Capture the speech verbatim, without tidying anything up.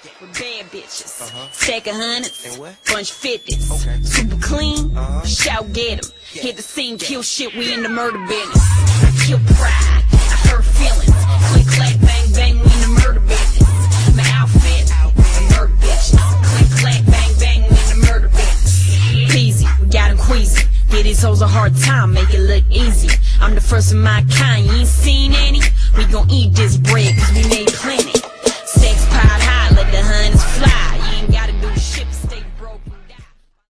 with bad bitches. Uh-huh. Stack of hundreds, and what? bunch of fifties. Okay. Super clean, uh-huh. shout get 'em. Yeah. Hit the scene, kill shit, we in the murder business. I kill pride, I hurt feelings. Click, clack, bang, bang, we in the murder business. My outfit, the murder bitches. Click, clack, bang, bang, we in the murder business. Peasy, we got 'em queasy. Give these hoes a hard time, make it look easy. I'm the first of my kind, you ain't seen any? We gon' eat this bread, cause we made